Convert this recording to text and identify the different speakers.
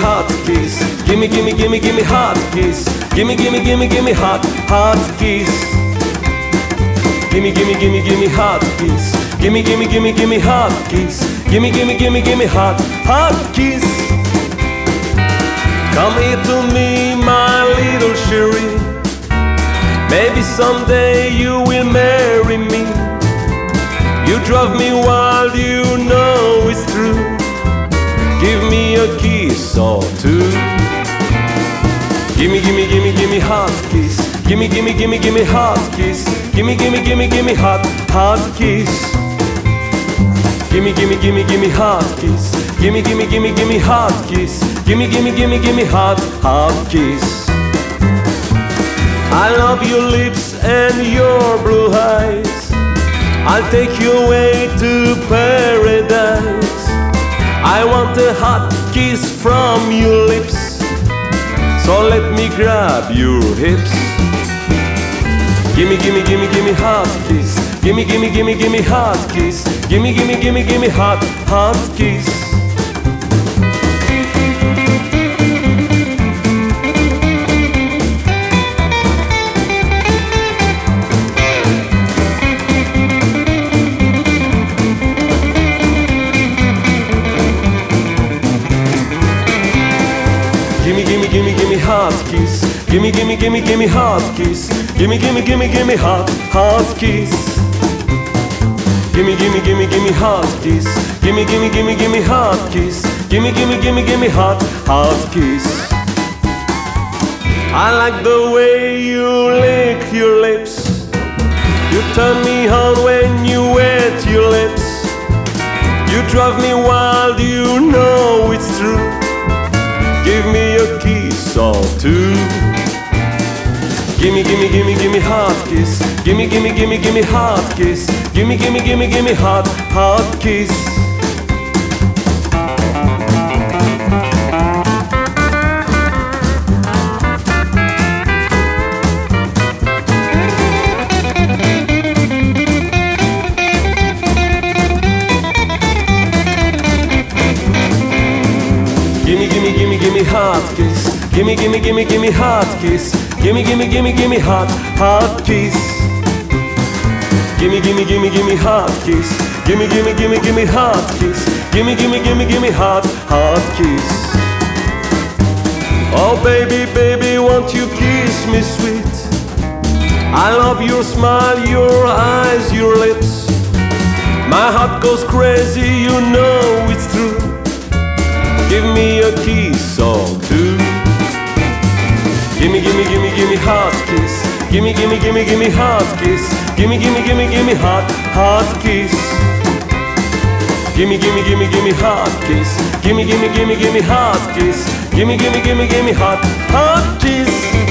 Speaker 1: hot kiss. Gimme, gimme, gimme, gimme hot kiss. Gimme, gimme, gimme, gimme hot, hot kiss. Gimme, gimme, gimme, gimme hot kiss. Gimme, gimme, gimme, gimme hot kiss. Gimme, gimme, gimme, gimme hot, hot kiss. Come here to me, my little Cherie. Maybe someday you will marry me. You drive me wild, you know it's true. Give me a kiss or two. Gimme, gimme, gimme, gimme hot kiss. Gimme, gimme, gimme, gimme hot kiss. Gimme, gimme, gimme, gimme hot, hot kiss. Gimme, gimme, gimme, gimme hot kiss. Gimme, gimme, gimme, gimme hot kiss. Gimme, gimme, gimme, gimme hot, hot kiss. I love your lips and your blue eyes. I'll take you away to paradise. I want a hot kiss from your lips, so let me grab your hips. Gimme, gimme, gimme, gimme hot kiss. Gimme, gimme, gimme, gimme hot kiss. Gimme, gimme, gimme, gimme hot, hot kiss. Gimme, gimme, gimme, gimme hot kiss. Gimme, gimme, gimme, gimme hot kiss. Gimme, gimme, gimme, gimme hot, hot kiss. Gimme, gimme, gimme, gimme hot kiss. Gimme, gimme, gimme, gimme hot kiss. Gimme, gimme, gimme, gimme hot, hot kiss. I like the way you lick your lips. You turn me on when you wet your lips. You drive me wild, you know it's true. Give me a kiss or two. Gimme, gimme, gimme, gimme hot kiss. Gimme, gimme, gimme, gimme hot kiss. Gimme, gimme, gimme, gimme hot, hot kiss. Gimme, gimme, gimme, gimme hot kiss. Gimme, gimme, gimme, gimme hot kiss. Gimme, gimme, gimme, gimme hot, hot kiss. Gimme, gimme, gimme, gimme hot kiss. Gimme, gimme, gimme, gimme hot kiss. Gimme, gimme, gimme, gimme hot, hot kiss. Oh baby, baby, won't you kiss me sweet? I love your smile, your eyes, your lips. My heart goes crazy, you know it's true. Give me a kiss or two. Gimme, gimme, gimme, gimme hot kiss. Gimme, gimme, gimme, gimme hot kiss. Gimme, gimme, gimme, gimme hot, hot kiss. Gimme, gimme, gimme, gimme hot kiss. Gimme, gimme, gimme, gimme hot kiss. Gimme, gimme, gimme, gimme hot, hot kiss.